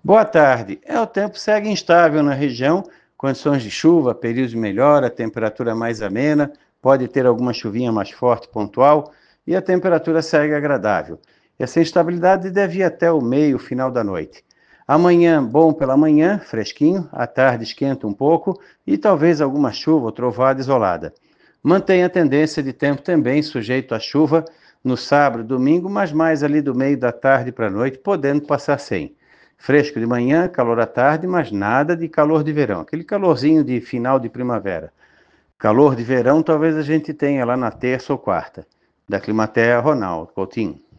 Boa tarde. O tempo segue instável na região, condições de chuva, períodos de melhora, temperatura mais amena, pode ter alguma chuvinha mais forte pontual e a temperatura segue agradável. Essa instabilidade deve ir até o meio, final da noite. Amanhã, bom pela manhã, fresquinho, à tarde esquenta um pouco e talvez alguma chuva ou trovada isolada. Mantém a tendência de tempo também sujeito à chuva no sábado, domingo, mas mais ali do meio da tarde para a noite, podendo passar sem. Fresco de manhã, calor à tarde, mas nada de calor de verão. Aquele calorzinho de final de primavera. Calor de verão talvez a gente tenha lá na terça ou quarta. Da Climatea, Ronaldo Coutinho.